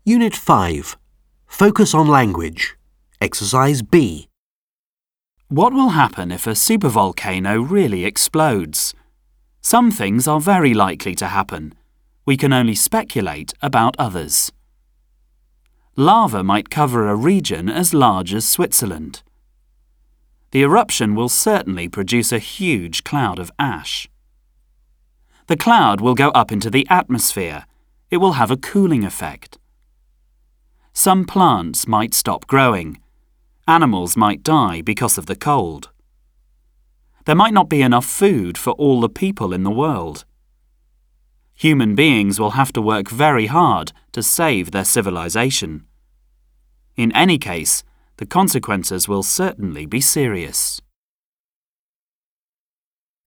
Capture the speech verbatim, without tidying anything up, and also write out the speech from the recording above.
Unit five. Focus on language. Exercise B. What will happen if a supervolcano really explodes? Some things are very likely to happen. We can only speculate about others. Lava might cover a region as large as Switzerland. The eruption will certainly produce a huge cloud of ash. The cloud will go up into the atmosphere. It will have a cooling effect. Some plants might stop growing. Animals might die because of the cold. There might not be enough food for all the people in the world. Human beings will have to work very hard to save their civilization. In any case, the consequences will certainly be serious.